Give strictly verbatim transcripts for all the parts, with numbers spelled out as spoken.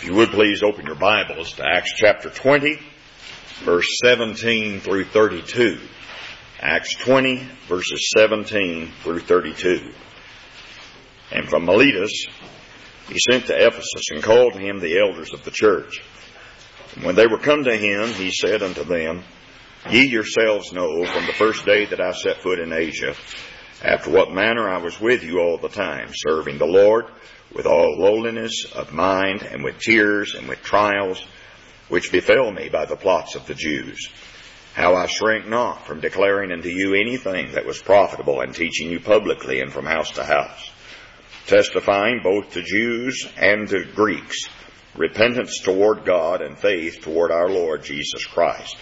If you would please open your Bibles to Acts chapter twenty, verse seventeen through thirty-two. Acts twenty, verses seventeen through thirty-two. And from Miletus he sent to Ephesus, and called to him the elders of the church. And when they were come to him, he said unto them, Ye yourselves know from the first day that I set foot in Asia, after what manner I was with you all the time, serving the Lord with all lowliness of mind, and with tears, and with trials, which befell me by the plots of the Jews. How I shrank not from declaring unto you anything that was profitable, and teaching you publicly and from house to house, testifying both to Jews and to Greeks, repentance toward God and faith toward our Lord Jesus Christ.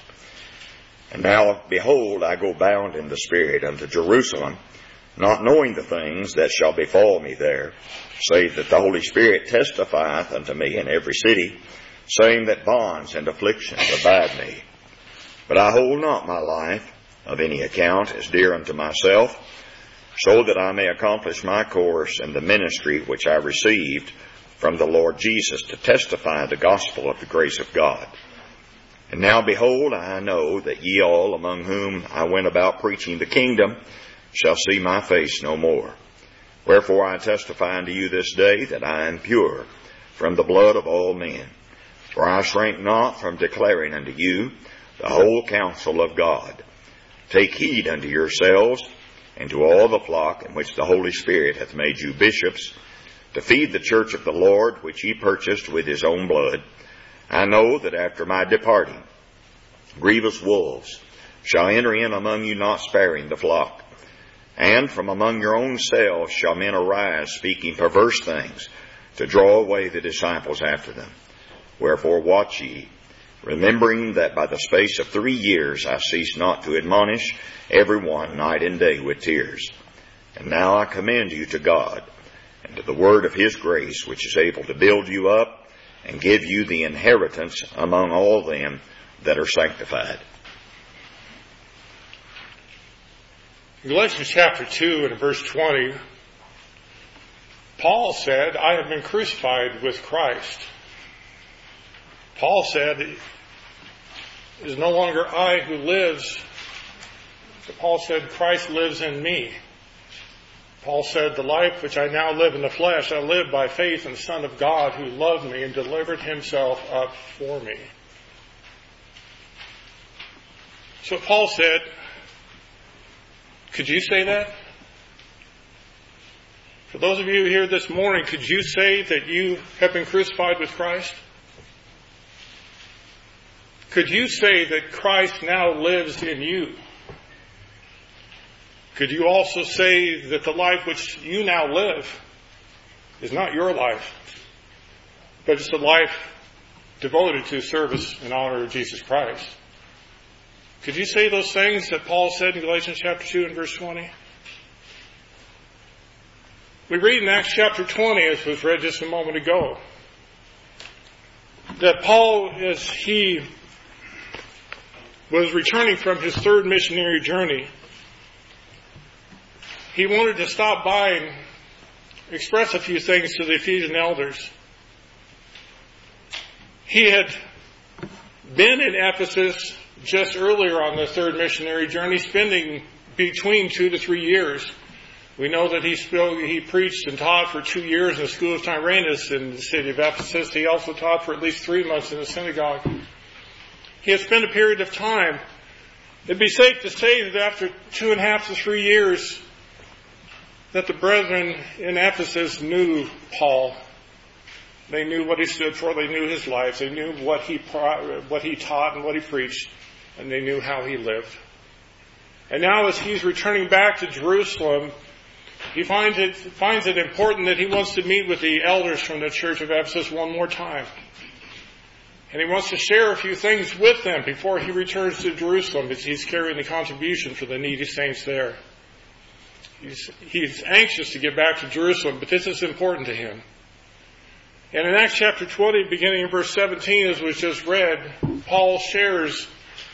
And now, behold, I go bound in the Spirit unto Jerusalem, not knowing the things that shall befall me there, save that the Holy Spirit testifieth unto me in every city, saying that bonds and afflictions abide me. But I hold not my life of any account as dear unto myself, so that I may accomplish my course in the ministry which I received from the Lord Jesus, to testify the gospel of the grace of God. And now, behold, I know that ye all among whom I went about preaching the kingdom shall see my face no more. Wherefore I testify unto you this day that I am pure from the blood of all men. For I shrank not from declaring unto you the whole counsel of God. Take heed unto yourselves and to all the flock in which the Holy Spirit hath made you bishops, to feed the church of the Lord, which he purchased with his own blood. I know that after my departing, grievous wolves shall enter in among you, not sparing the flock. And from among your own selves shall men arise, speaking perverse things, to draw away the disciples after them. Wherefore watch ye, remembering that by the space of three years I cease not to admonish every one night and day with tears. And now I commend you to God, and to the word of his grace, which is able to build you up, and give you the inheritance among all them that are sanctified. In Galatians chapter two and verse twenty, Paul said, I have been crucified with Christ. Paul said, it is no longer I who lives, but Paul said, Christ lives in me. Paul said, the life which I now live in the flesh, I live by faith in the Son of God, who loved me and delivered himself up for me. So Paul said, could you say that? For those of you here this morning, could you say that you have been crucified with Christ? Could you say that Christ now lives in you? Could you also say that the life which you now live is not your life, but it's a life devoted to service and honor of Jesus Christ? Could you say those things that Paul said in Galatians chapter two and verse twenty? We read in Acts chapter twenty, as was read just a moment ago, that Paul, as he was returning from his third missionary journey, he wanted to stop by and express a few things to the Ephesian elders. He had been in Ephesus just earlier on the third missionary journey, spending between two to three years. We know that he spoke, he preached and taught for two years in the school of Tyrannus in the city of Ephesus. He also taught for at least three months in the synagogue. He had spent a period of time. It'd be safe to say that after two and a half to three years, that the brethren in Ephesus knew Paul. They knew what he stood for. They knew his life. They knew what he what he taught and what he preached. And they knew how he lived. And now as he's returning back to Jerusalem, he finds it, finds it important that he wants to meet with the elders from the church of Ephesus one more time. And he wants to share a few things with them before he returns to Jerusalem, as he's carrying the contribution for the needy saints there. He's, he's anxious to get back to Jerusalem, but this is important to him. And in Acts chapter twenty, beginning in verse seventeen, as was just read, Paul shares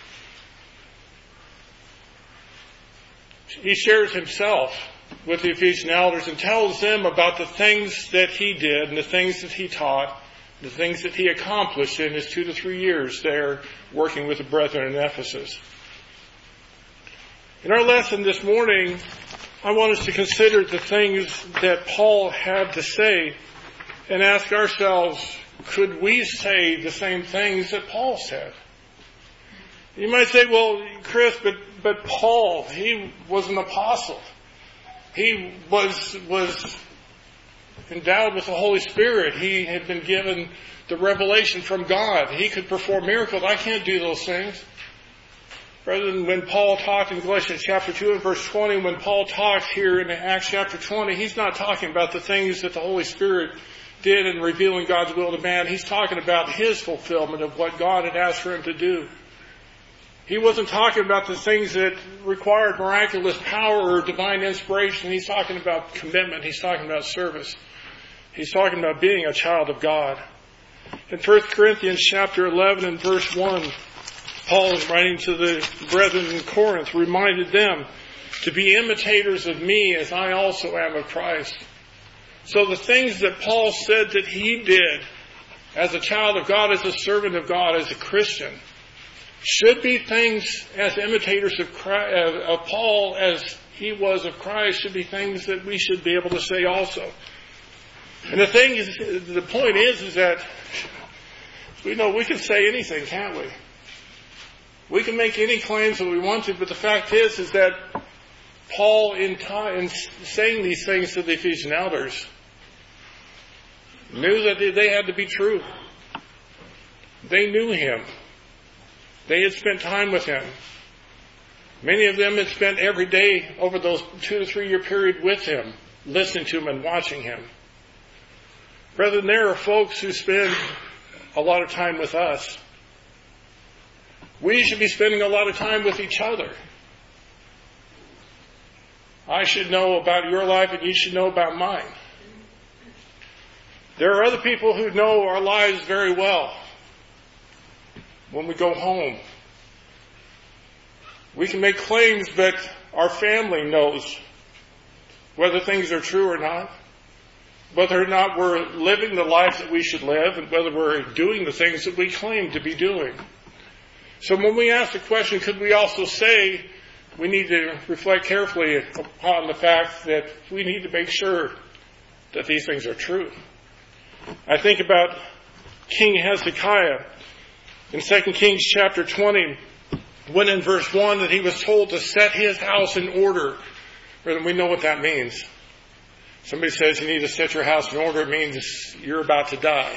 He shares himself with the Ephesian elders and tells them about the things that he did and the things that he taught the things that he accomplished in his two to three years there working with the brethren in Ephesus. In our lesson this morning, I want us to consider the things that Paul had to say and ask ourselves, could we say the same things that Paul said? You might say, well, Chris, but, but Paul, he was an apostle. He was, was endowed with the Holy Spirit. He had been given the revelation from God. He could perform miracles. I can't do those things. Rather than when Paul talked in Galatians chapter two and verse twenty, when Paul talks here in Acts chapter twenty, he's not talking about the things that the Holy Spirit did in revealing God's will to man. He's talking about his fulfillment of what God had asked for him to do. He wasn't talking about the things that required miraculous power or divine inspiration. He's talking about commitment. He's talking about service. He's talking about being a child of God. In First Corinthians chapter eleven and verse one, Paul is writing to the brethren in Corinth, reminded them to be imitators of me as I also am of Christ. So the things that Paul said that he did as a child of God, as a servant of God, as a Christian, should be things as imitators of, Christ, of Paul as he was of Christ, should be things that we should be able to say also. And the thing is, the point is, is that we know we can say anything, can't we? We can make any claims that we want to, but the fact is, is that Paul, in, time, in saying these things to the Ephesian elders, knew that they had to be true. They knew him. They had spent time with him. Many of them had spent every day over those two to three year period with him, listening to him and watching him. Brethren, there are folks who spend a lot of time with us. We should be spending a lot of time with each other. I should know about your life and you should know about mine. There are other people who know our lives very well. When we go home, we can make claims, but our family knows whether things are true or not, whether or not we're living the life that we should live, and whether we're doing the things that we claim to be doing. So when we ask the question, could we also say, we need to reflect carefully upon the fact that we need to make sure that these things are true. I think about King Hezekiah in Second Kings chapter twenty, when in verse one that he was told to set his house in order. And we know what that means. Somebody says you need to set your house in order, it means you're about to die.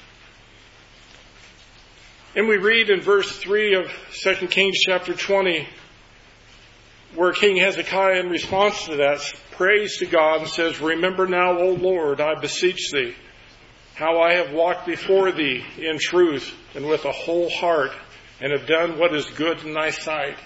And we read in verse three of Second Kings chapter twenty, where King Hezekiah, in response to that, prays to God and says, remember now, O Lord, I beseech thee, how I have walked before thee in truth and with a whole heart, and have done what is good in thy sight.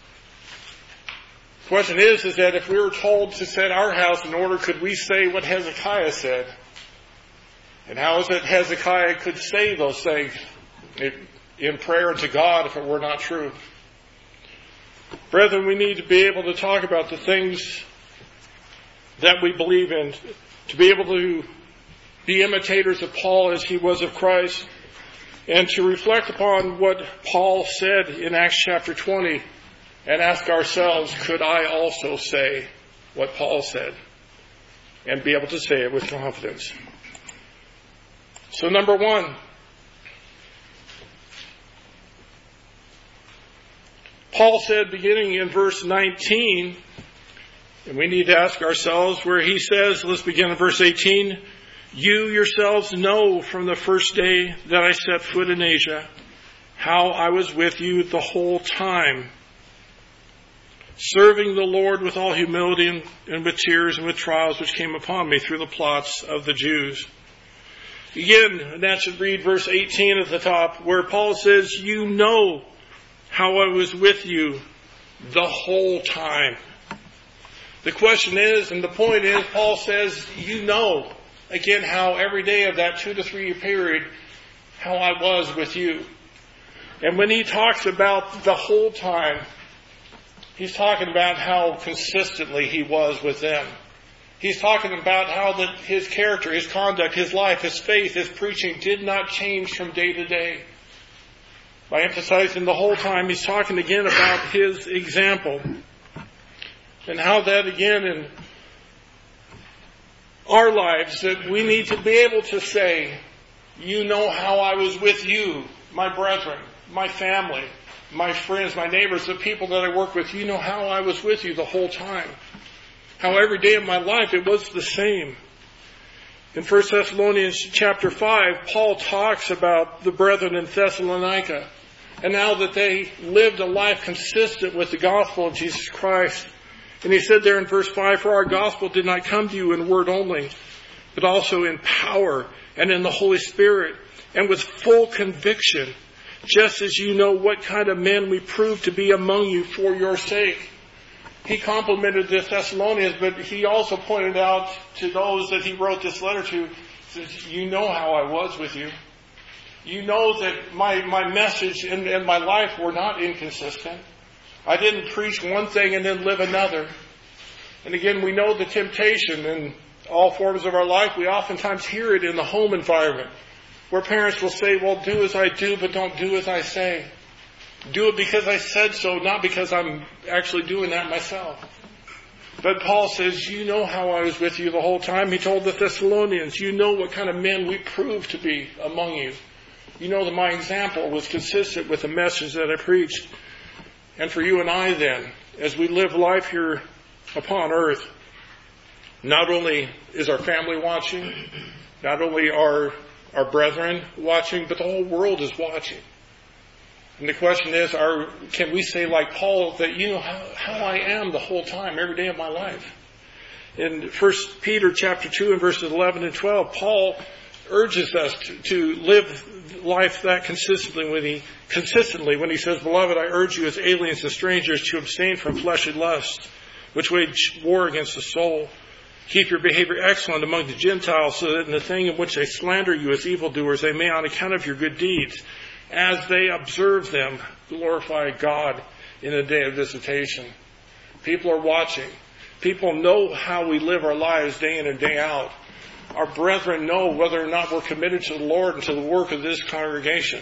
The question is, is that if we were told to set our house in order, could we say what Hezekiah said? And how is it Hezekiah could say those things in prayer to God if it were not true? Brethren, we need to be able to talk about the things that we believe in, to be able to be imitators of Paul as he was of Christ, and to reflect upon what Paul said in Acts chapter twenty and ask ourselves, could I also say what Paul said? And be able to say it with confidence. So number one, Paul said, beginning in verse nineteen, and we need to ask ourselves where he says, let's begin in verse eighteen, you yourselves know from the first day that I set foot in Asia, how I was with you the whole time, serving the Lord with all humility and, and with tears and with trials which came upon me through the plots of the Jews. Again, and that should read verse eighteen at the top, where Paul says, you know how I was with you the whole time. The question is, and the point is, Paul says, you know, again, how every day of that two to three year period, how I was with you. And when he talks about the whole time, he's talking about how consistently he was with them. He's talking about how that his character, his conduct, his life, his faith, his preaching did not change from day to day. By emphasizing the whole time, he's talking again about his example. And how that again in our lives, that we need to be able to say, you know how I was with you, my brethren, my family, my friends, my neighbors, the people that I work with. You know how I was with you the whole time. How every day of my life it was the same. In First Thessalonians chapter five, Paul talks about the brethren in Thessalonica and now that they lived a life consistent with the gospel of Jesus Christ. And he said there in verse five, for our gospel did not come to you in word only, but also in power and in the Holy Spirit and with full conviction, just as you know what kind of men we proved to be among you for your sake. He complimented the Thessalonians, but he also pointed out to those that he wrote this letter to, says, you know how I was with you. You know that my, my message and, and my life were not inconsistent. I didn't preach one thing and then live another. And again, we know the temptation in all forms of our life. We oftentimes hear it in the home environment, where parents will say, well, do as I do, but don't do as I say. Do it because I said so, not because I'm actually doing that myself. But Paul says, you know how I was with you the whole time. He told the Thessalonians, you know what kind of men we proved to be among you. You know that my example was consistent with the message that I preached. And for you and I then, as we live life here upon earth, not only is our family watching, not only are our brethren watching, but the whole world is watching. And the question is, are, can we say like Paul that you know how, how I am the whole time, every day of my life? In First Peter chapter two and verses eleven and twelve, Paul urges us to, to live life that consistently when he consistently when he says, beloved, I urge you as aliens and strangers to abstain from fleshly lusts, which wage war against the soul. Keep your behavior excellent among the Gentiles, so that in the thing in which they slander you as evildoers, they may, on account of your good deeds, as they observe them, glorify God in the day of visitation. People are watching. People know how we live our lives day in and day out. Our brethren know whether or not we're committed to the Lord and to the work of this congregation.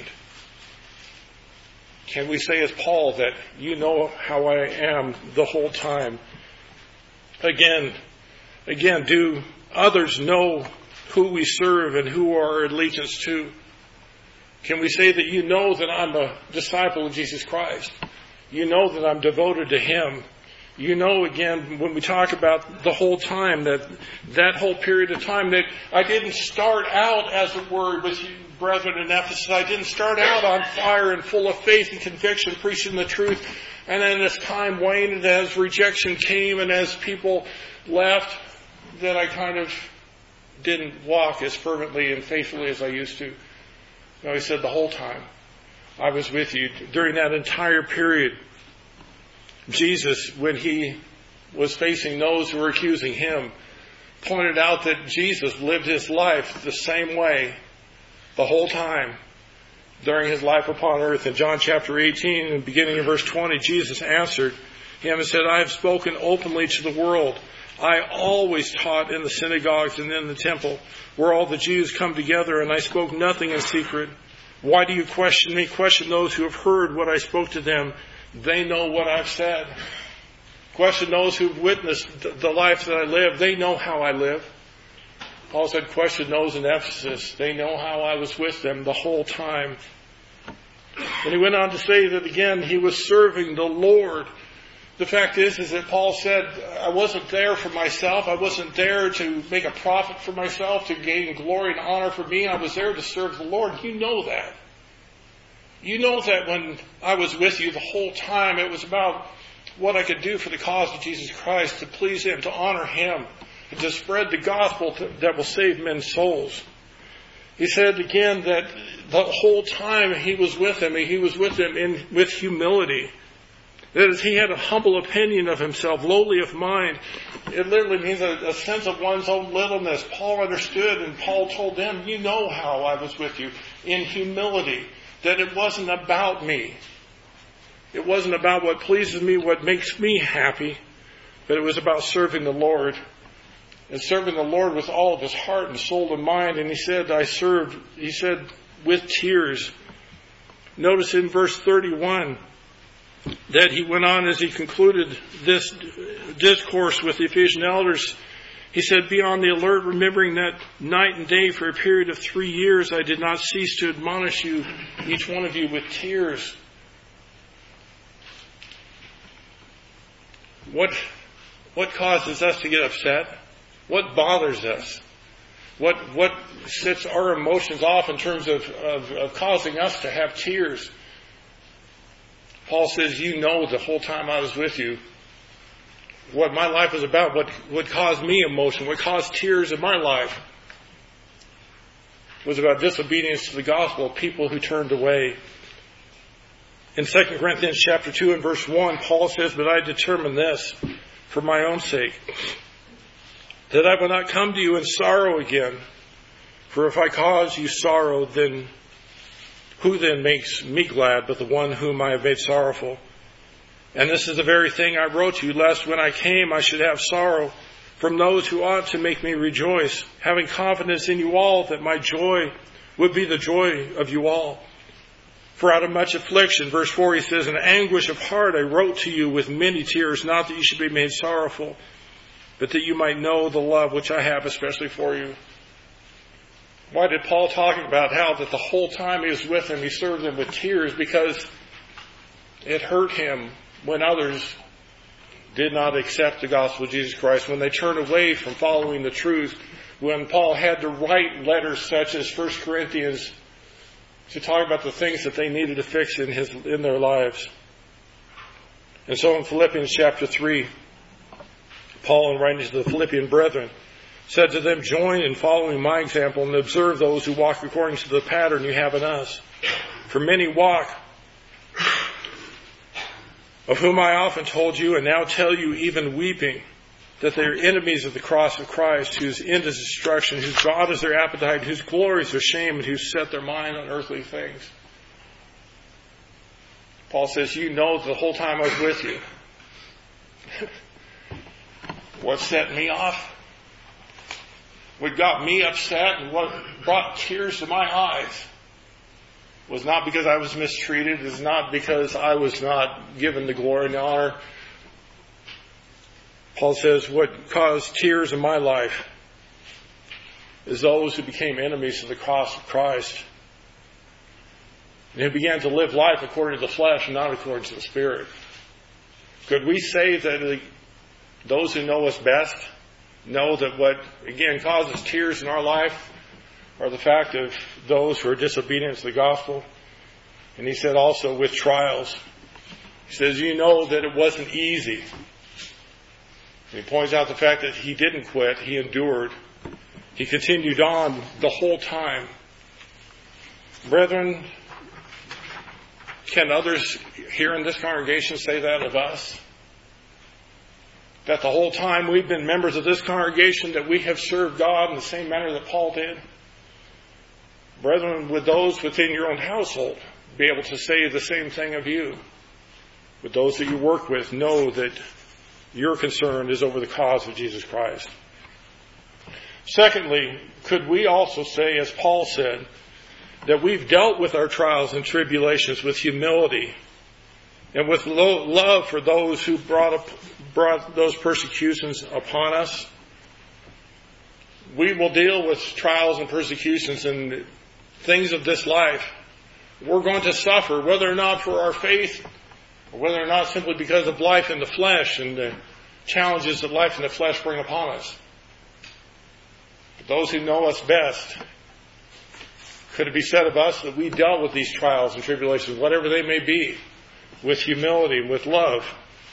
Can we say as Paul that you know how I am the whole time? Again, again, do others know who we serve and who our allegiance to? Can we say that you know that I'm a disciple of Jesus Christ? You know that I'm devoted to Him. You know, again, when we talk about the whole time, that that whole period of time, that I didn't start out, as it were, with you brethren in Ephesus. I didn't start out on fire and full of faith and conviction, preaching the truth. And then as time waned and as rejection came and as people left, that I kind of didn't walk as fervently and faithfully as I used to. No, he said the whole time I was with you during that entire period. Jesus, when he was facing those who were accusing him, pointed out that Jesus lived his life the same way the whole time during his life upon earth. In John chapter eighteen, beginning in verse twenty, Jesus answered him and said, I have spoken openly to the world. I always taught in the synagogues and in the temple, where all the Jews come together, and I spoke nothing in secret. Why do you question me? Question those who have heard what I spoke to them. They know what I've said. Question those who've witnessed the life that I live. They know how I live. Paul said, question those in Ephesus. They know how I was with them the whole time. And he went on to say that again, he was serving the Lord. The fact is, is that Paul said, I wasn't there for myself. I wasn't there to make a profit for myself, to gain glory and honor for me. I was there to serve the Lord. You know that. You know that when I was with you the whole time, it was about what I could do for the cause of Jesus Christ, to please Him, to honor Him, and to spread the gospel to, that will save men's souls. He said again that the whole time he was with them, he was with them in, with humility. That is, he had a humble opinion of himself, lowly of mind. It literally means a, a sense of one's own littleness. Paul understood, and Paul told them, you know how I was with you, in humility. That it wasn't about me. It wasn't about what pleases me, what makes me happy, but it was about serving the Lord. and serving the Lord with all of his heart and soul and mind. And he said, I served, he said, with tears. Notice in verse thirty-one that he went on as he concluded this discourse with the Ephesian elders. He said, be on the alert, remembering that night and day for a period of three years I did not cease to admonish you, each one of you, with tears. What, what causes us to get upset? What bothers us? What, what sets our emotions off in terms of, of, of causing us to have tears? Paul says, you know the whole time I was with you what my life was about, what would cause me emotion, what caused tears in my life was about disobedience to the gospel, people who turned away. In Second Corinthians chapter two and verse one, Paul says, but I determined this for my own sake, that I will not come to you in sorrow again. For if I cause you sorrow, then who then makes me glad but the one whom I have made sorrowful? And this is the very thing I wrote to you, lest when I came I should have sorrow from those who ought to make me rejoice, having confidence in you all that my joy would be the joy of you all. For out of much affliction, verse four, he says, in anguish of heart I wrote to you with many tears, not that you should be made sorrowful, but that you might know the love which I have especially for you. Why did Paul talk about how that the whole time he was with them, he served them with tears? Because it hurt him when others did not accept the gospel of Jesus Christ, when they turned away from following the truth, when Paul had to write letters such as First Corinthians to talk about the things that they needed to fix in his in their lives. And so in Philippians chapter three, Paul, in writing to the Philippian brethren, said to them, join in following my example and observe those who walk according to the pattern you have in us. For many walk, of whom I often told you and now tell you even weeping, that they are enemies of the cross of Christ, whose end is destruction, whose God is their appetite, whose glory is their shame, and who set their mind on earthly things. Paul says, you know the whole time I was with you. What set me off? What got me upset and what brought tears to my eyes was not because I was mistreated. It was not because I was not given the glory and the honor. Paul says, what caused tears in my life is those who became enemies of the cross of Christ and who began to live life according to the flesh and not according to the Spirit. Could we say that those who know us best know that what, again, causes tears in our life are the fact of those who are disobedient to the gospel? And he said also with trials. He says, you know that it wasn't easy. And he points out the fact that he didn't quit. He endured. He continued on the whole time. Brethren, can others here in this congregation say that of us? That the whole time we've been members of this congregation, that we have served God in the same manner that Paul did? Brethren, would those within your own household be able to say the same thing of you? Would those that you work with know that your concern is over the cause of Jesus Christ? Secondly, could we also say, as Paul said, that we've dealt with our trials and tribulations with humility and with lo- love for those who brought up, brought those persecutions upon us? We will deal with trials and persecutions and things of this life. We're going to suffer, whether or not for our faith, or whether or not simply because of life in the flesh and the challenges that life in the flesh bring upon us. But those who know us best, could it be said of us that we dealt with these trials and tribulations, whatever they may be, with humility, with love?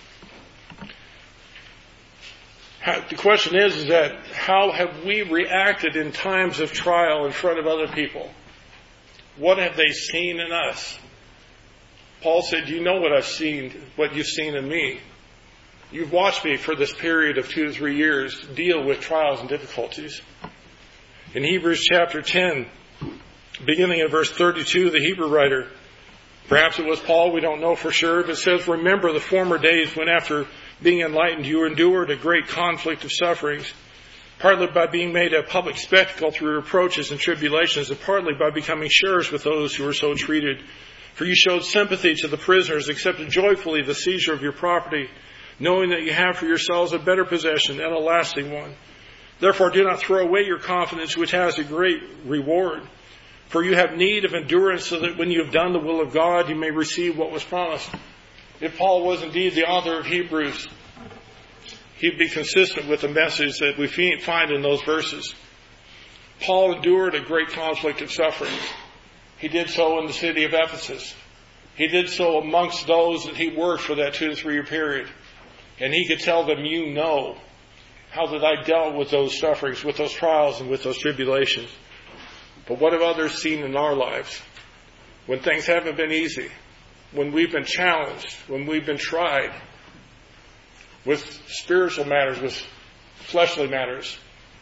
How, the question is, is that how have we reacted in times of trial in front of other people? What have they seen in us? Paul said, you know what I've seen, what you've seen in me. You've watched me for this period of two to three years deal with trials and difficulties. In Hebrews chapter ten, beginning at verse thirty-two, the Hebrew writer, perhaps it was Paul, we don't know for sure, but says, remember the former days when after being enlightened you endured a great conflict of sufferings, partly by being made a public spectacle through reproaches and tribulations, and partly by becoming sharers with those who were so treated. For you showed sympathy to the prisoners, accepted joyfully the seizure of your property, knowing that you have for yourselves a better possession and a lasting one. Therefore do not throw away your confidence, which has a great reward. For you have need of endurance, so that when you have done the will of God, you may receive what was promised. If Paul was indeed the author of Hebrews, he'd be consistent with the message that we find in those verses. Paul endured a great conflict of suffering. He did so in the city of Ephesus. He did so amongst those that he worked for that two to three year period. And he could tell them, you know how that I dealt with those sufferings, with those trials, and with those tribulations. But what have others seen in our lives? When things haven't been easy, when we've been challenged, when we've been tried with spiritual matters, with fleshly matters,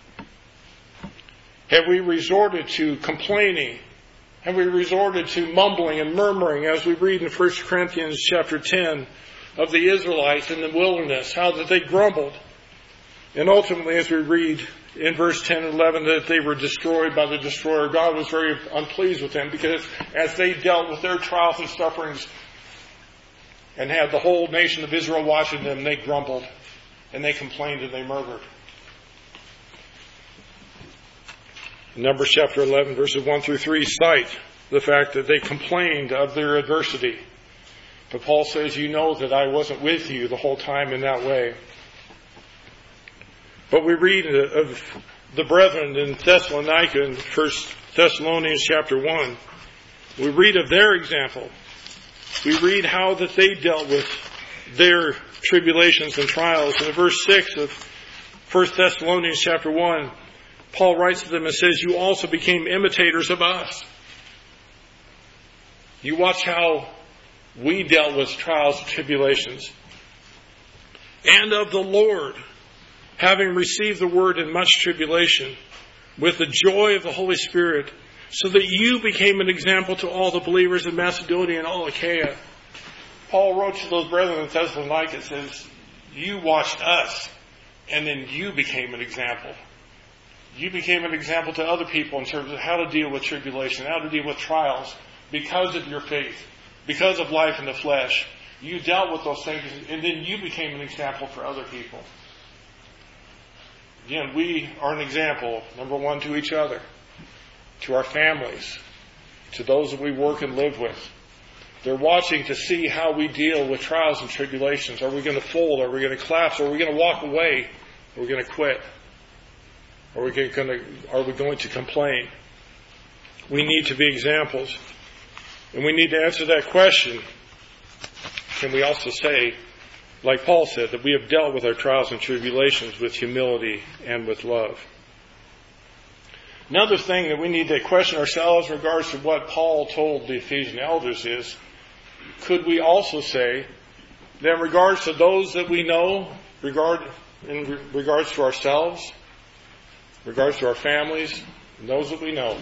have we resorted to complaining? Have we resorted to mumbling and murmuring, as we read in First Corinthians chapter ten of the Israelites in the wilderness, how that they grumbled? And ultimately, as we read in verse ten and eleven, that they were destroyed by the destroyer. God was very unpleased with them, because as they dealt with their trials and sufferings and had the whole nation of Israel watching them, they grumbled and they complained and they murmured. Numbers chapter eleven, verses one through three cite the fact that they complained of their adversity. But Paul says, you know that I wasn't with you the whole time in that way. But we read of the brethren in Thessalonica in First Thessalonians chapter one. We read of their example. We read how that they dealt with their tribulations and trials. In verse six of First Thessalonians chapter one, Paul writes to them and says, you also became imitators of us. You watch how we dealt with trials and tribulations. And of the Lord, having received the word in much tribulation, with the joy of the Holy Spirit, so that you became an example to all the believers in Macedonia and all Achaia. Paul wrote to those brethren in Thessalonica and says, you watched us, and then you became an example. You became an example to other people in terms of how to deal with tribulation, how to deal with trials, because of your faith, because of life in the flesh. You dealt with those things, and then you became an example for other people. Again, we are an example, number one, to each other, to our families, to those that we work and live with. They're watching to see how we deal with trials and tribulations. Are we going to fold? Are we going to collapse? Are we going to walk away? Are we going to quit? Are we going to, are we going to complain? We need to be examples. And we need to answer that question. Can we also say, like Paul said, that we have dealt with our trials and tribulations with humility and with love? Another thing that we need to question ourselves in regards to what Paul told the Ephesian elders is, could we also say that in regards to those that we know, regard in regards to ourselves, in regards to our families, and those that we know,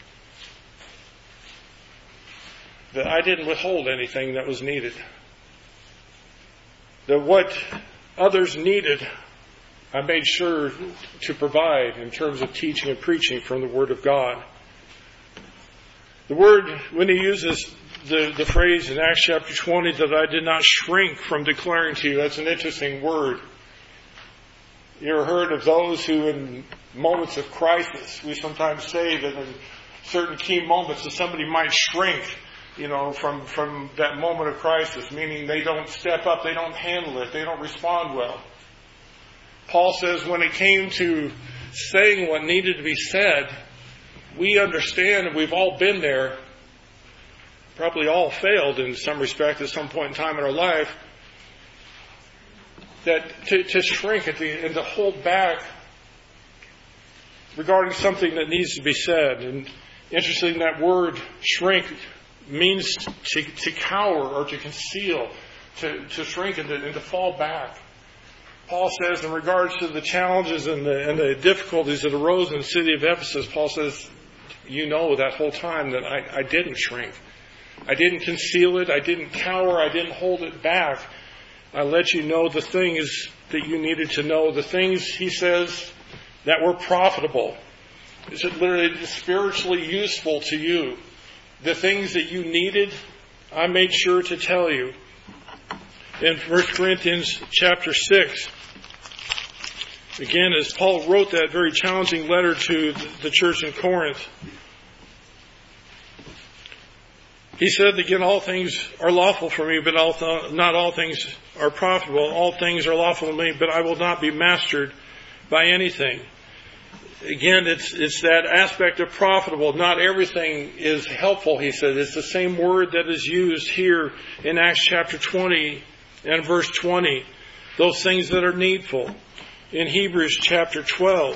that I didn't withhold anything that was needed? That what others needed, I made sure to provide in terms of teaching and preaching from the Word of God. The word, when he uses the, the phrase in Acts chapter twenty, that I did not shrink from declaring to you, that's an interesting word. You ever heard of those who in moments of crisis, we sometimes say that in certain key moments that somebody might shrink, you know, from, from that moment of crisis, meaning they don't step up, they don't handle it, they don't respond well. Paul says when it came to saying what needed to be said, we understand, and we've all been there, probably all failed in some respect at some point in time in our life, that to, to shrink at the, and to hold back regarding something that needs to be said. And interesting, that word shrink means to, to cower or to conceal, to, to shrink and to, and to fall back. Paul says in regards to the challenges and the, and the difficulties that arose in the city of Ephesus, Paul says, you know that whole time that I, I didn't shrink. I didn't conceal it. I didn't cower. I didn't hold it back. I let you know the things that you needed to know. The things, he says, that were profitable. Is it literally spiritually useful to you? The things that you needed, I made sure to tell you. In First Corinthians chapter six, again, as Paul wrote that very challenging letter to the church in Corinth, he said, again, all things are lawful for me, but all th- not all things are profitable. All things are lawful to me, but I will not be mastered by anything. Again, it's it's that aspect of profitable. Not everything is helpful, he said. It's the same word that is used here in Acts chapter twenty and verse twenty. Those things that are needful. In Hebrews chapter twelve.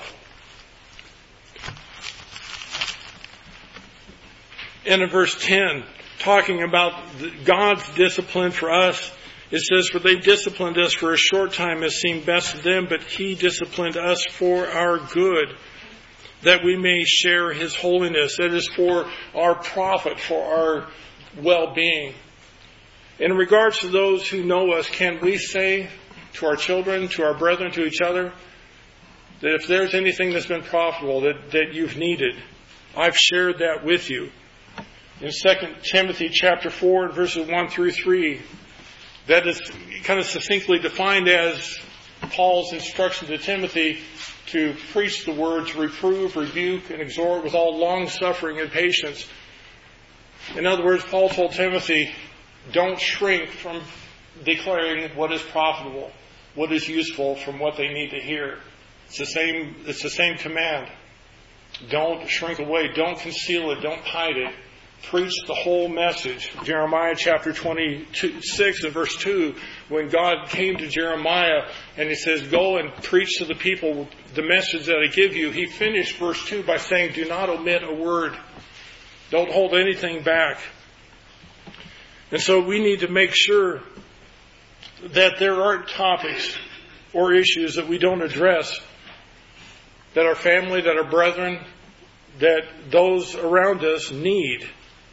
And in verse ten, talking about God's discipline for us, it says, "For they disciplined us for a short time as seemed best to them, but He disciplined us for our good, that we may share His holiness." That is for our profit, for our well-being. In regards to those who know us, can we say to our children, to our brethren, to each other, that if there's anything that's been profitable, that, that you've needed, I've shared that with you. In Second Timothy chapter four, verses one through three, that is kind of succinctly defined as Paul's instruction to Timothy to preach the word, to reprove, rebuke, and exhort with all long-suffering and patience. In other words, Paul told Timothy, don't shrink from declaring what is profitable, what is useful from what they need to hear. It's the same, it's the same command. Don't shrink away. Don't conceal it. Don't hide it. Preach the whole message. Jeremiah chapter twenty-six and verse two, when God came to Jeremiah and He says, go and preach to the people the message that I give you, He finished verse two by saying, do not omit a word. Don't hold anything back. And so we need to make sure that there aren't topics or issues that we don't address, that our family, that our brethren, that those around us need.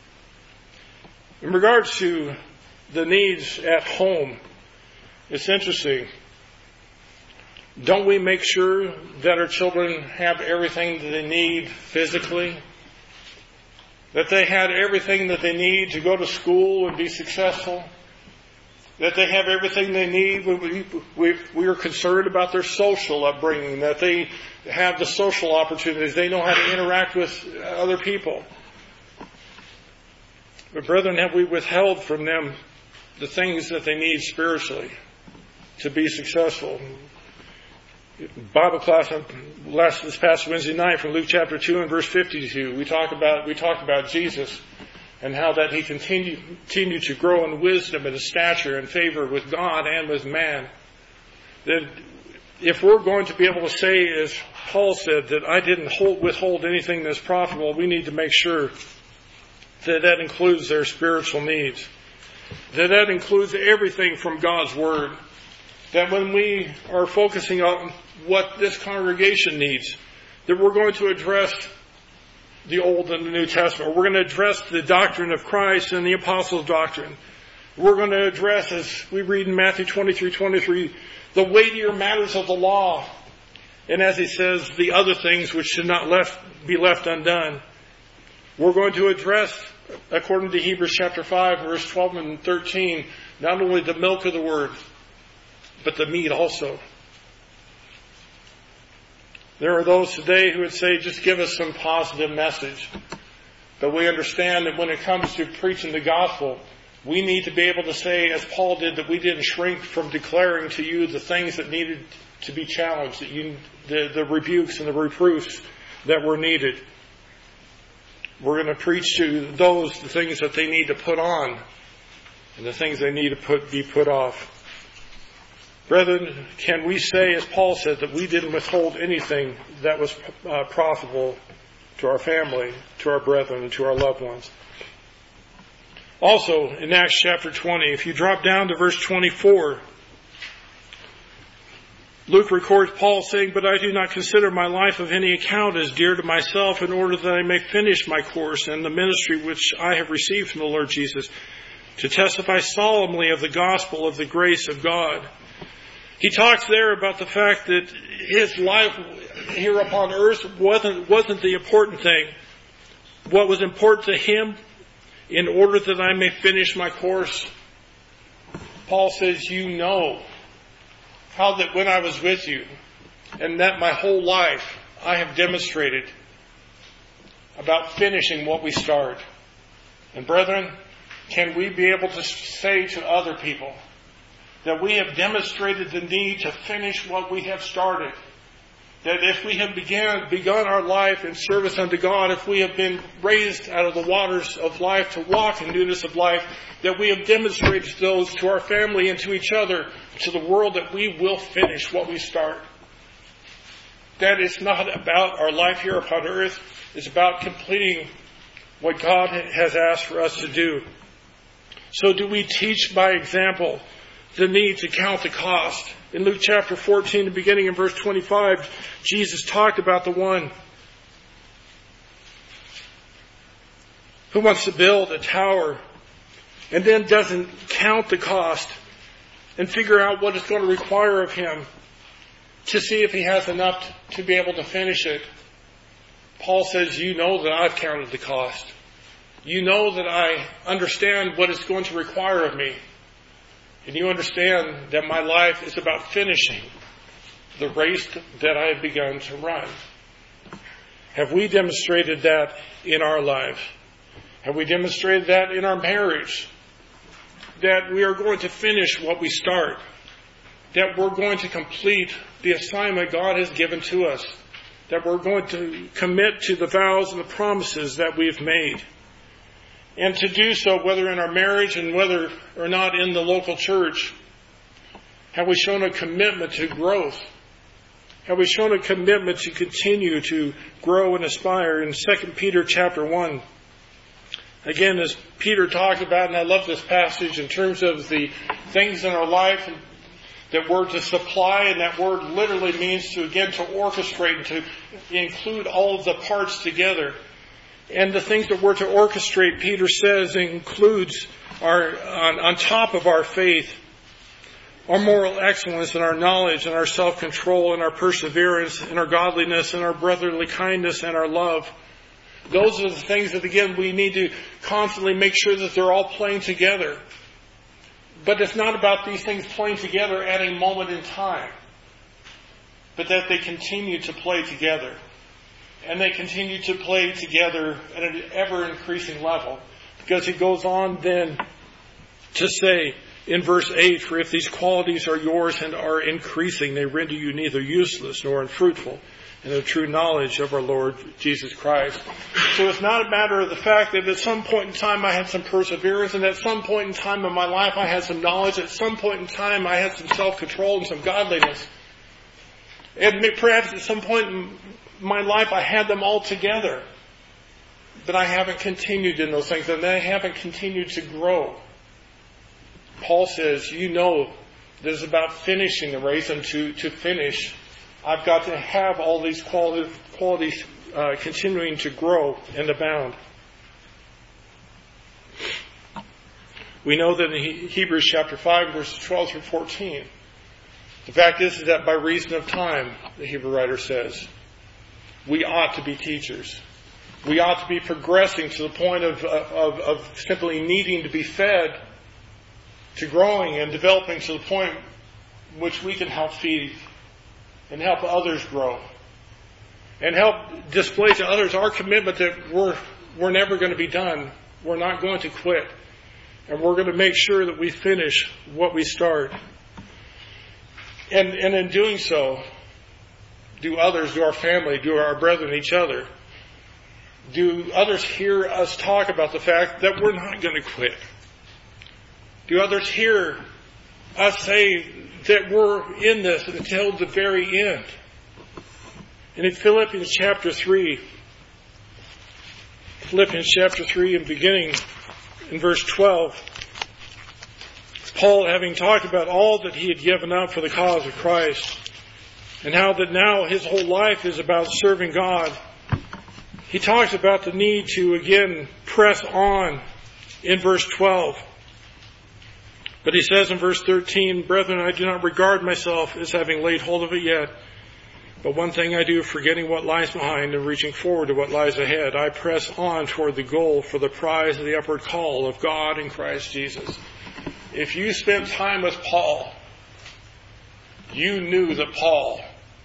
In regards to the needs at home, it's interesting. Don't we make sure that our children have everything that they need physically? That they had everything that they need to go to school and be successful? That they have everything they need? We, we, we are concerned about their social upbringing, that they have the social opportunities, they know how to interact with other people. But brethren, have we withheld from them the things that they need spiritually to be successful? Bible class last this past Wednesday night from Luke chapter two and verse fifty-two, we talked about we talked about Jesus and how that He continued continued to grow in wisdom and in stature and favor with God and with man. That if we're going to be able to say, as Paul said, that I didn't hold, withhold anything that's profitable, we need to make sure that that includes their spiritual needs. That that includes everything from God's Word. That when we are focusing on what this congregation needs, that we're going to address the Old and the New Testament. We're going to address the doctrine of Christ and the Apostles' doctrine. We're going to address, as we read in Matthew twenty-three twenty-three, the weightier matters of the law. And as he says, the other things which should not left, be left undone. We're going to address, according to Hebrews chapter five, verse twelve and thirteen, not only the milk of the Word, but the meat also. There are those today who would say, just give us some positive message. But we understand that when it comes to preaching the gospel, we need to be able to say, as Paul did, that we didn't shrink from declaring to you the things that needed to be challenged, that you, the, the rebukes and the reproofs that were needed. We're going to preach to those the things that they need to put on and the things they need to put be put off. Brethren, can we say, as Paul said, that we didn't withhold anything that was uh, profitable to our family, to our brethren, and to our loved ones? Also, in Acts chapter twenty, if you drop down to verse twenty-four, Luke records Paul saying, "But I do not consider my life of any account as dear to myself, in order that I may finish my course and the ministry which I have received from the Lord Jesus, to testify solemnly of the gospel of the grace of God." He talks there about the fact that his life, here upon earth wasn't, wasn't the important thing. What was important to him, in order that I may finish my course. Paul says, you know how that when I was with you, and that my whole life I have demonstrated about finishing what we start. And brethren, can we be able to say to other people that we have demonstrated the need to finish what we have started? That if we have began, begun our life in service unto God, if we have been raised out of the waters of life to walk in newness of life, that we have demonstrated to those, to our family and to each other, to the world, that we will finish what we start. That it's not about our life here upon earth. It's about completing what God has asked for us to do. So do we teach by example the need to count the cost? In Luke chapter fourteen, beginning in verse twenty-five, Jesus talked about the one who wants to build a tower and then doesn't count the cost and figure out what it's going to require of him to see if he has enough to be able to finish it. Paul says, you know that I've counted the cost. You know that I understand what it's going to require of me. And you understand that my life is about finishing the race that I have begun to run. Have we demonstrated that in our life? Have we demonstrated that in our marriage? That we are going to finish what we start. That we're going to complete the assignment God has given to us. That we're going to commit to the vows and the promises that we've made. And to do so, whether in our marriage and whether or not in the local church, have we shown a commitment to growth? Have we shown a commitment to continue to grow and aspire? In Second Peter chapter one, again, as Peter talked about, and I love this passage in terms of the things in our life that we're to supply, and that word literally means to, again, to orchestrate and to include all of the parts together. And the things that we're to orchestrate, Peter says, includes our, on, on top of our faith, our moral excellence and our knowledge and our self-control and our perseverance and our godliness and our brotherly kindness and our love. Those are the things that, again, we need to constantly make sure that they're all playing together. But it's not about these things playing together at a moment in time, but that they continue to play together. And they continue to play together at an ever-increasing level. Because he goes on then to say in verse eight, for if these qualities are yours and are increasing, they render you neither useless nor unfruitful in the true knowledge of our Lord Jesus Christ. So it's not a matter of the fact that at some point in time I had some perseverance, and at some point in time in my life I had some knowledge, at some point in time I had some self-control and some godliness. And perhaps at some point in my life I had them all together. But I haven't continued in those things, and I haven't continued to grow. Paul says, you know that it's about finishing the race, and to, to finish, I've got to have all these qualities, qualities uh, continuing to grow and abound. We know that in Hebrews chapter five, verses twelve through fourteen, the fact is, is that by reason of time, the Hebrew writer says, we ought to be teachers. We ought to be progressing to the point of, of, of simply needing to be fed, to growing and developing to the point which we can help feed and help others grow. And help display to others our commitment that we're, we're never going to be done. We're not going to quit. And we're going to make sure that we finish what we start. And, and in doing so, do others, do our family, do our brethren, each other, do others hear us talk about the fact that we're not going to quit? Do others hear us say that we're in this until the very end? And in Philippians chapter three, Philippians chapter three and beginning in verse twelve, Paul, having talked about all that he had given up for the cause of Christ, and how that now his whole life is about serving God, he talks about the need to again press on in verse twelve. But he says in verse thirteen, brethren, I do not regard myself as having laid hold of it yet, But one thing I do, forgetting what lies behind and reaching forward to what lies ahead, I press on toward the goal for the prize of the upward call of God in Christ Jesus. If you spent time with Paul, you knew that Paul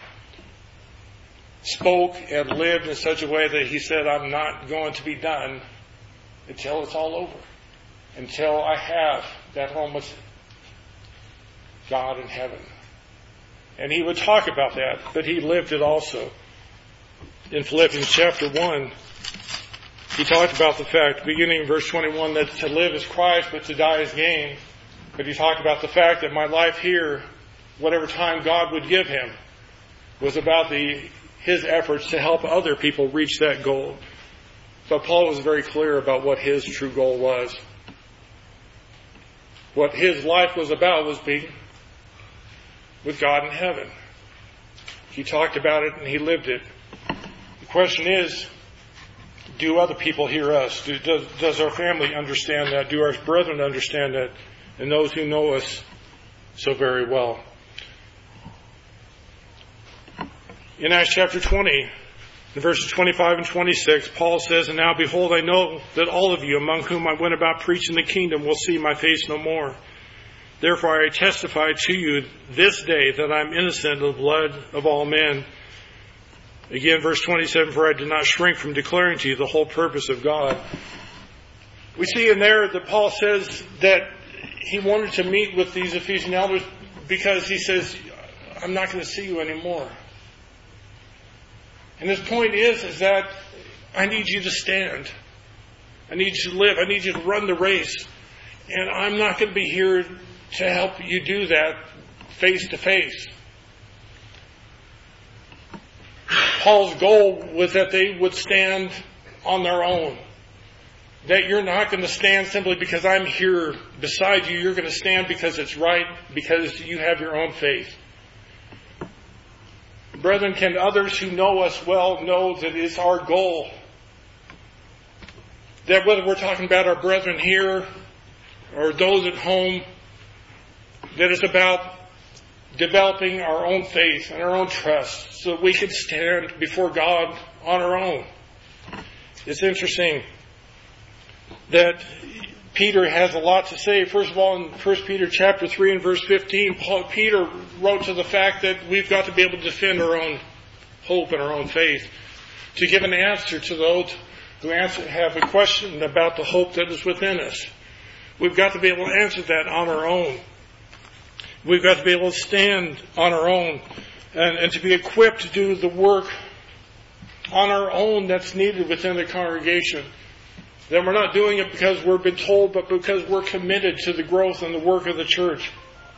spoke and lived in such a way that he said, I'm not going to be done until it's all over. Until I have that home with God in heaven. And he would talk about that, but he lived it also. In Philippians chapter one, he talked about the fact, beginning in verse twenty-one, that to live is Christ, but to die is gain. But he talked about the fact that my life here, whatever time God would give him, was about the his efforts to help other people reach that goal. But Paul was very clear about what his true goal was. What his life was about was being with God in heaven. He talked about it and he lived it. The question is, do other people hear us? Do, does, does our family understand that? Do our brethren understand that? And those who know us so very well. In Acts chapter twenty, in verses twenty-five and twenty-six, Paul says, And now behold, I know that all of you among whom I went about preaching the kingdom will see my face no more. Therefore I testify to you this day that I am innocent of the blood of all men. Again, verse twenty-seven, For I did not shrink from declaring to you the whole purpose of God. We see in there that Paul says that he wanted to meet with these Ephesian elders because he says, I'm not going to see you anymore. And his point is, is that I need you to stand. I need you to live. I need you to run the race. And I'm not going to be here to help you do that face to face. Paul's goal was that they would stand on their own. That you're not going to stand simply because I'm here beside you. You're going to stand because it's right, because you have your own faith. Brethren, can others who know us well know that it's our goal? That whether we're talking about our brethren here or those at home, that it's about developing our own faith and our own trust so that we can stand before God on our own. It's interesting that Peter has a lot to say. First of all, in First Peter chapter three and verse fifteen, Paul, Peter wrote to the fact that we've got to be able to defend our own hope and our own faith, to give an answer to those who answer, have a question about the hope that is within us. We've got to be able to answer that on our own. We've got to be able to stand on our own and, and to be equipped to do the work on our own that's needed within the congregation. That we're not doing it because we've been told, but because we're committed to the growth and the work of the church.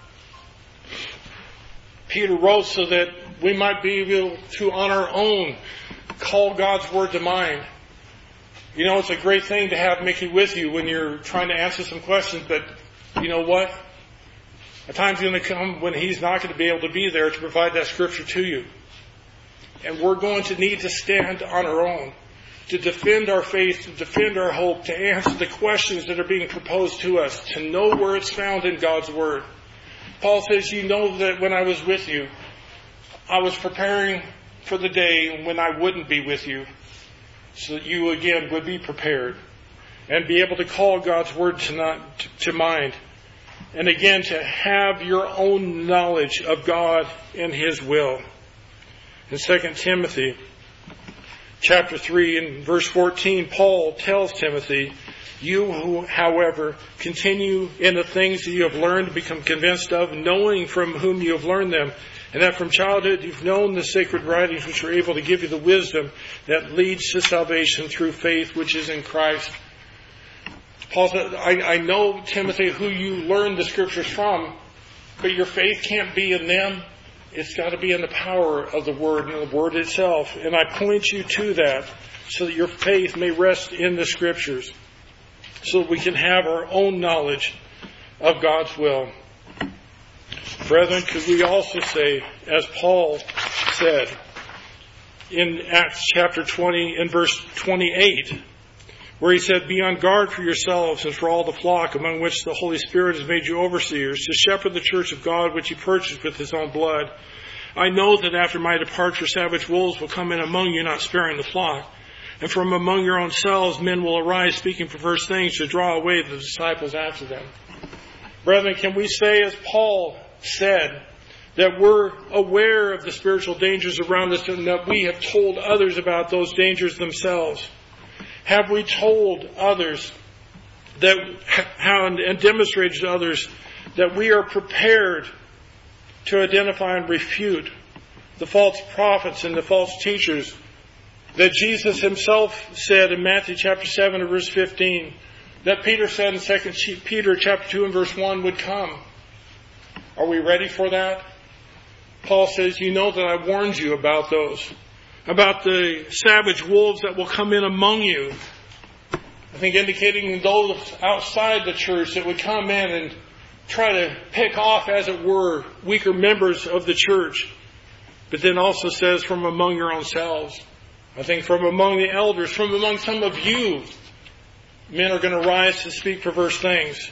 Peter wrote so that we might be able to, on our own, call God's word to mind. You know, it's a great thing to have Mickey with you when you're trying to answer some questions, but you know what? A time's going to come when he's not going to be able to be there to provide that scripture to you. And we're going to need to stand on our own, to defend our faith, to defend our hope, to answer the questions that are being proposed to us, to know where it's found in God's Word. Paul says, you know that when I was with you, I was preparing for the day when I wouldn't be with you, so that you again would be prepared and be able to call God's Word to, not, to mind. And again, to have your own knowledge of God and His will. In Second Timothy chapter three and verse fourteen, Paul tells Timothy, you who, however, continue in the things that you have learned, become convinced of, knowing from whom you have learned them, and that from childhood you've known the sacred writings which are able to give you the wisdom that leads to salvation through faith which is in Christ. Paul said, I, I know, Timothy, who you learned the scriptures from, but your faith can't be in them. It's got to be in the power of the Word and the Word itself. And I point you to that so that your faith may rest in the Scriptures, so that we can have our own knowledge of God's will. Brethren, could we also say, as Paul said in Acts chapter twenty and verse twenty-eight, where he said, be on guard for yourselves and for all the flock among which the Holy Spirit has made you overseers, to shepherd the church of God which he purchased with his own blood. I know that after my departure, savage wolves will come in among you, not sparing the flock. And from among your own selves, men will arise, speaking perverse things to draw away the disciples after them. Brethren, can we say, as Paul said, that we're aware of the spiritual dangers around us and that we have told others about those dangers themselves? Have we told others that, and demonstrated to others that we are prepared to identify and refute the false prophets and the false teachers that Jesus himself said in Matthew chapter seven and verse fifteen, that Peter said in Second Peter chapter two and verse one would come? Are we ready for that? Paul says, you know that I warned you about those, about the savage wolves that will come in among you. I think indicating those outside the church that would come in and try to pick off, as it were, weaker members of the church. But then also says from among your own selves. I think from among the elders, from among some of you, men are going to rise to speak perverse things.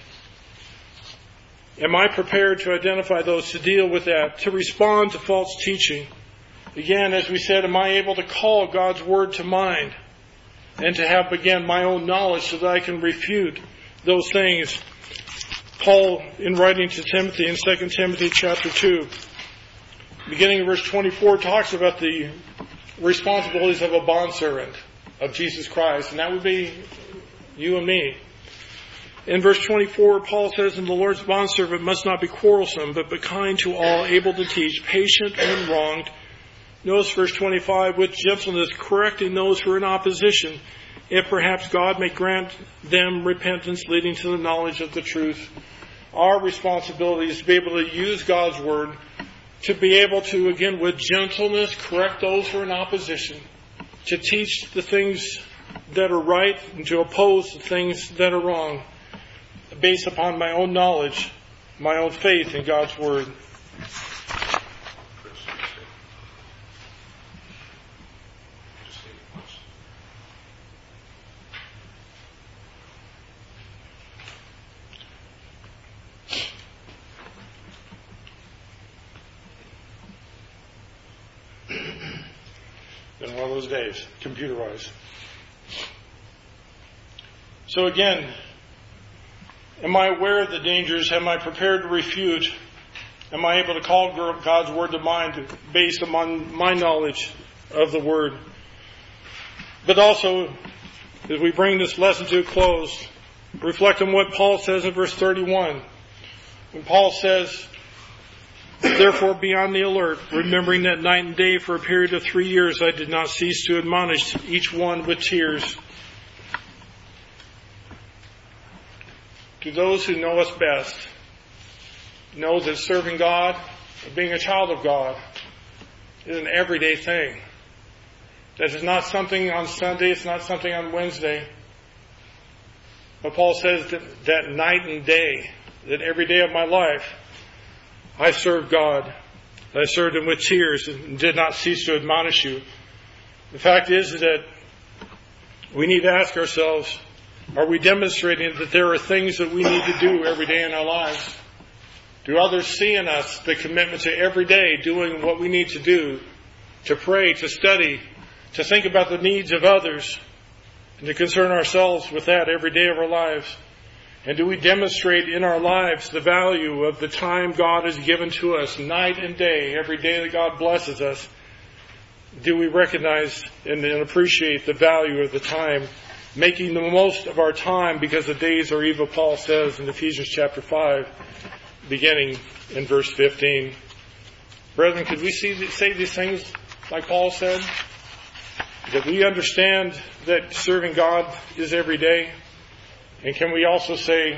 Am I prepared to identify those, to deal with that, to respond to false teaching? Again, as we said, am I able to call God's word to mind and to have, again, my own knowledge so that I can refute those things? Paul, in writing to Timothy in Second Timothy chapter two, beginning in verse twenty-four, talks about the responsibilities of a bondservant of Jesus Christ, and that would be you and me. In verse twenty-four, Paul says, and the Lord's bondservant must not be quarrelsome, but be kind to all, able to teach, patient when wronged. Notice verse twenty-five, with gentleness correcting those who are in opposition, if perhaps God may grant them repentance leading to the knowledge of the truth. Our responsibility is to be able to use God's word, to be able to, again, with gentleness, correct those who are in opposition, to teach the things that are right and to oppose the things that are wrong, based upon my own knowledge, my own faith in God's word. Been one of those days, computer-wise. So again, am I aware of the dangers? Am I prepared to refute? Am I able to call God's word to mind based upon my knowledge of the word? But also, as we bring this lesson to a close, reflect on what Paul says in verse thirty-one. When Paul says, therefore be on the alert, remembering that night and day for a period of three years I did not cease to admonish each one with tears. To those who know us best, know that serving God, being a child of God, is an everyday thing. That is not something on Sunday, it's not something on Wednesday. But Paul says that, that night and day, that every day of my life, I served God. I served Him with tears and did not cease to admonish you. The fact is that we need to ask ourselves, are we demonstrating that there are things that we need to do every day in our lives? Do others see in us the commitment to every day doing what we need to do, to pray, to study, to think about the needs of others, and to concern ourselves with that every day of our lives? And do we demonstrate in our lives the value of the time God has given to us night and day, every day that God blesses us? Do we recognize and appreciate the value of the time, making the most of our time because the days are evil, Paul says in Ephesians chapter five, beginning in verse fifteen. Brethren, could we see, say these things like Paul said? That we understand that serving God is every day? And can we also say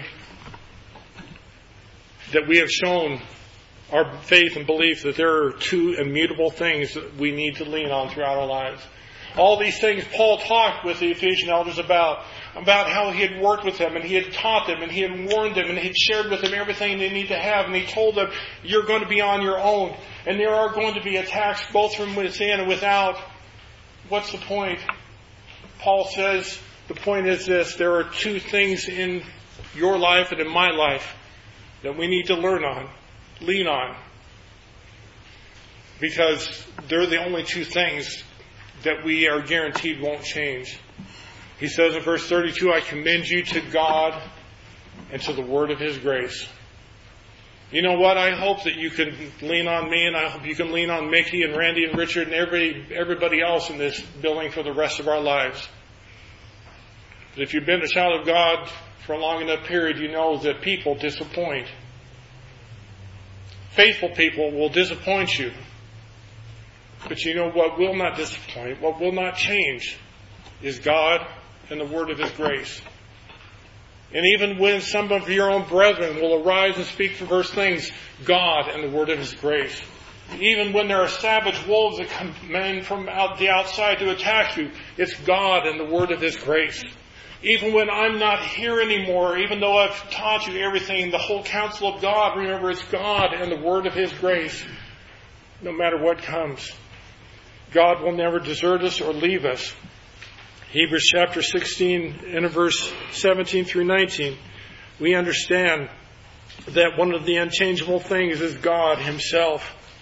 that we have shown our faith and belief that there are two immutable things that we need to lean on throughout our lives? All these things Paul talked with the Ephesian elders about, about how he had worked with them and he had taught them and he had warned them and he had shared with them everything they need to have, and he told them, you're going to be on your own and there are going to be attacks both from within and without. What's the point? Paul says, the point is this: there are two things in your life and in my life that we need to learn on, lean on. because they're the only two things that we are guaranteed won't change. He says in verse thirty-two, I commend you to God and to the word of His grace. You know what? I hope that you can lean on me, and I hope you can lean on Mickey and Randy and Richard and everybody, everybody else in this building for the rest of our lives. But if you've been a child of God for a long enough period, you know that people disappoint. Faithful people will disappoint you. But you know what will not disappoint, what will not change, is God and the word of His grace. And even when some of your own brethren will arise and speak perverse things, God and the word of His grace. Even when there are savage wolves that come in from out the outside to attack you, it's God and the word of His grace. Even when I'm not here anymore, even though I've taught you everything, the whole counsel of God, remember it's God and the word of His grace, no matter what comes. God will never desert us or leave us. Hebrews chapter sixteen and verse seventeen through nineteen, we understand that one of the unchangeable things is God Himself.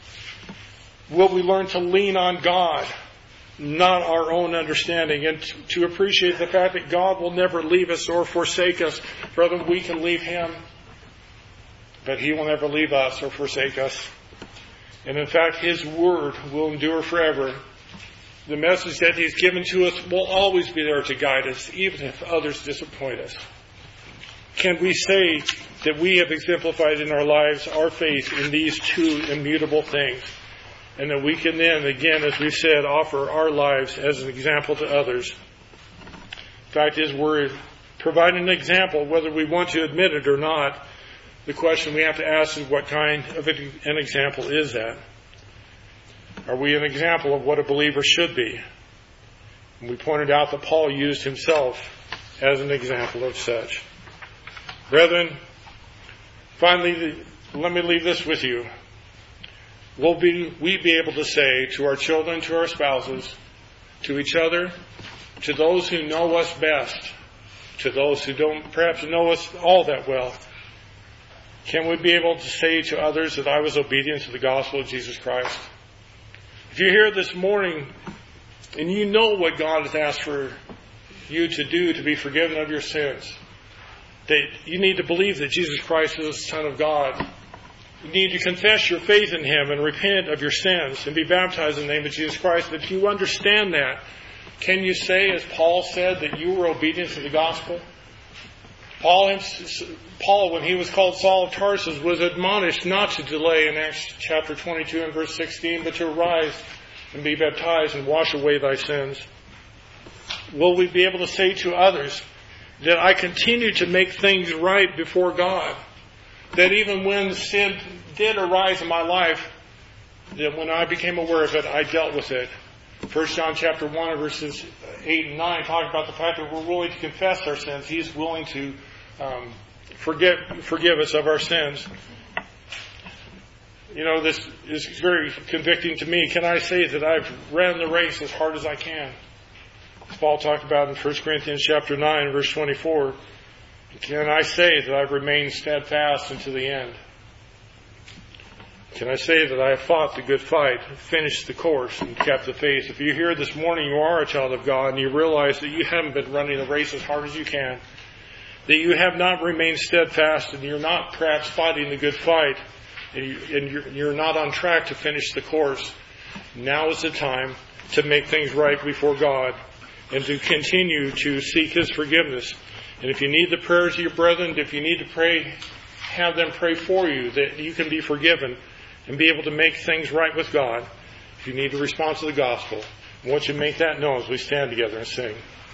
Will we learn to lean on God, not our own understanding, and to appreciate the fact that God will never leave us or forsake us? Brother, we can leave Him, but He will never leave us or forsake us. And in fact, His word will endure forever. The message that He's given to us will always be there to guide us, even if others disappoint us. Can we say that we have exemplified in our lives our faith in these two immutable things? And that we can then, again, as we've said, offer our lives as an example to others. The fact is, we're providing an example, whether we want to admit it or not. The question we have to ask is, what kind of an example is that? Are we an example of what a believer should be? And we pointed out that Paul used himself as an example of such. Brethren, finally, let me leave this with you. Will be, we be able to say to our children, to our spouses, to each other, to those who know us best, to those who don't perhaps know us all that well, can we be able to say to others that I was obedient to the gospel of Jesus Christ? If you're here this morning and you know what God has asked for you to do to be forgiven of your sins, that you need to believe that Jesus Christ is the Son of God. You need to confess your faith in Him and repent of your sins and be baptized in the name of Jesus Christ. If you understand that, can you say, as Paul said, that you were obedient to the gospel? Paul, Paul, when he was called Saul of Tarsus, was admonished not to delay in Acts chapter twenty-two and verse sixteen, but to arise and be baptized and wash away thy sins. Will we be able to say to others that I continue to make things right before God? That even when sin did arise in my life, that when I became aware of it, I dealt with it. First John chapter one, verses eight and nine talk about the fact that we're willing to confess our sins. He's willing to um, forgive, forgive us of our sins. You know, this is very convicting to me. Can I say that I've ran the race as hard as I can? As Paul talked about in First Corinthians chapter nine, verse twenty-four. Can I say that I've remained steadfast unto the end? Can I say that I have fought the good fight, finished the course, and kept the faith? If you're here this morning, you are a child of God, and you realize that you haven't been running the race as hard as you can, that you have not remained steadfast, and you're not perhaps fighting the good fight, and, you, and you're, you're not on track to finish the course, now is the time to make things right before God and to continue to seek His forgiveness. And if you need the prayers of your brethren, if you need to pray, have them pray for you, that you can be forgiven and be able to make things right with God. If you need to respond to the gospel, I want you to make that known as we stand together and sing.